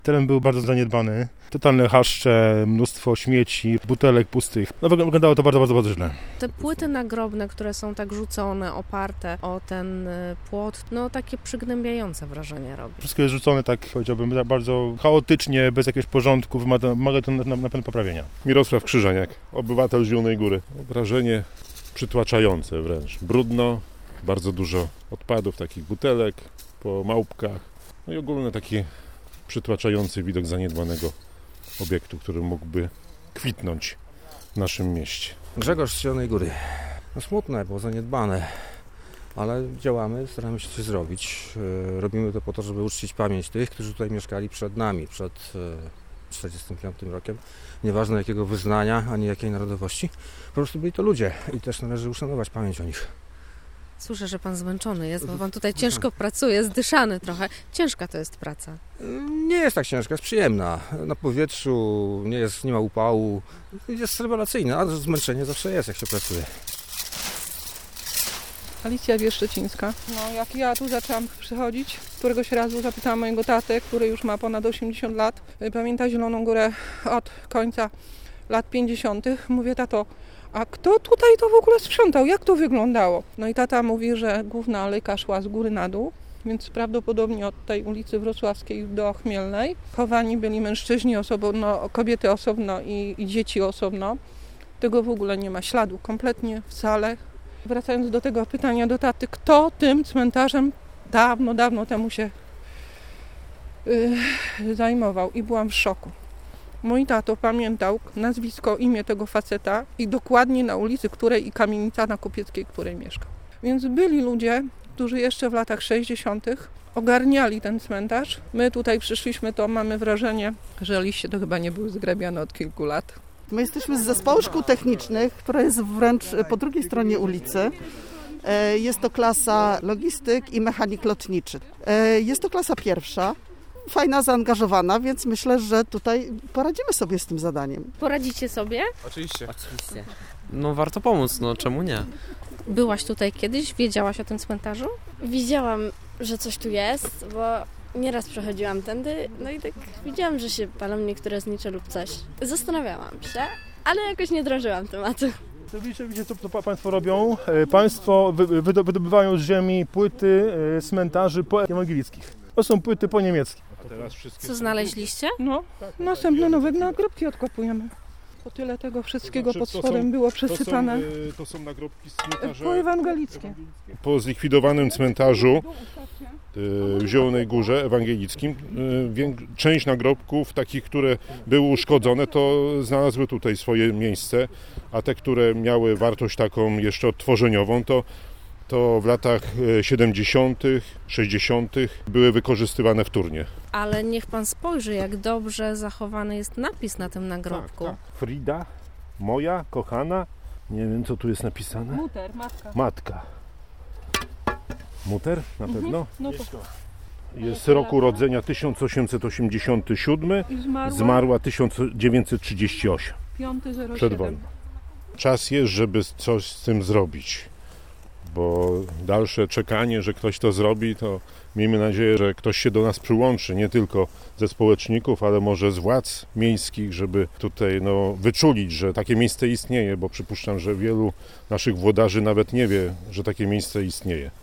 Teren był bardzo zaniedbany. Totalne chaszcze, mnóstwo śmieci, butelek pustych. Wyglądało to bardzo źle. Te płyty nagrobne, które są tak rzucone, oparte o ten płot, takie przygnębiające wrażenie robi. Wszystko jest rzucone, tak powiedziałbym, bardzo chaotycznie, bez jakiegoś porządku. Wymaga to na pewno poprawienia. Mirosław Krzyżaniak, obywatel Zielonej Góry. Wrażenie przytłaczające wręcz. Brudno, bardzo dużo odpadów, takich butelek po małpkach. I ogólnie taki przytłaczający widok zaniedbanego obiektu, który mógłby kwitnąć w naszym mieście. Grzegorz z Zielonej Góry. Smutne, bo zaniedbane, ale działamy, staramy się coś zrobić. Robimy to po to, żeby uczcić pamięć tych, którzy tutaj mieszkali przed nami, przed 1945 rokiem. Nieważne jakiego wyznania, ani jakiej narodowości. Po prostu byli to ludzie i też należy uszanować pamięć o nich. Słyszę, że pan zmęczony jest, bo pan tutaj ciężko pracuje, zdyszany trochę. Ciężka to jest praca. Nie jest tak ciężka, jest przyjemna. Na powietrzu, nie ma upału, jest rewelacyjna, a zmęczenie zawsze jest, jak się pracuje. Alicja Wieszczecińska. Jak ja tu zaczęłam przychodzić, któregoś razu zapytałam mojego tatę, który już ma ponad 80 lat, pamięta Zieloną Górę od końca lat 50. Mówię, tato, a kto tutaj to w ogóle sprzątał? Jak to wyglądało? No i tata mówi, że główna alejka szła z góry na dół, więc prawdopodobnie od tej ulicy Wrocławskiej do Chmielnej. Chowani byli mężczyźni osobno, kobiety osobno i dzieci osobno. Tego w ogóle nie ma śladu, kompletnie wcale. Wracając do tego pytania do taty, kto tym cmentarzem dawno temu się zajmował i byłam w szoku. Mój tato pamiętał nazwisko, imię tego faceta i dokładnie na ulicy której i kamienica na Kupieckiej, której mieszkał. Więc byli ludzie, którzy jeszcze w latach 60. ogarniali ten cmentarz. My tutaj przyszliśmy, to mamy wrażenie, że liście to chyba nie były zgrabiane od kilku lat. My jesteśmy z zespołu szkół technicznych, która jest wręcz po drugiej stronie ulicy. Jest to klasa logistyk i mechanik lotniczy. Jest to klasa pierwsza. Fajna, zaangażowana, więc myślę, że tutaj poradzimy sobie z tym zadaniem. Poradzicie sobie? Oczywiście. Warto pomóc, czemu nie? Byłaś tutaj kiedyś? Wiedziałaś o tym cmentarzu? Widziałam, że coś tu jest, bo nieraz przechodziłam tędy, i tak widziałam, że się palą niektóre znicze lub coś. Zastanawiałam się, ale jakoś nie drążyłam tematu. Widzicie, co Państwo robią? Państwo wydobywają z ziemi płyty cmentarzy poewangelickich. To są płyty po niemiecku. Co znaleźliście? Następne nowe nagrobki odkopujemy. Po tyle tego wszystkiego pod spodem było przesypane. To są nagrobki z cmentarza poewangelickie. Po zlikwidowanym cmentarzu w Zielonej Górze ewangelickim część nagrobków, takich, które były uszkodzone, to znalazły tutaj swoje miejsce, a te, które miały wartość taką jeszcze odtworzeniową, to w latach 70., 60. były wykorzystywane wtórnie. Ale niech pan spojrzy, jak dobrze zachowany jest napis na tym nagrobku. Tak. Frida, moja kochana, nie wiem co tu jest napisane. Muter, matka. Matka. Muter na pewno? To Jest roku rodzenia 1887, zmarła 1938. 5.07. Przedwojna. Czas jest, żeby coś z tym zrobić, bo dalsze czekanie, że ktoś to zrobi, to miejmy nadzieję, że ktoś się do nas przyłączy, nie tylko ze społeczników, ale może z władz miejskich, żeby tutaj wyczulić, że takie miejsce istnieje, bo przypuszczam, że wielu naszych włodarzy nawet nie wie, że takie miejsce istnieje.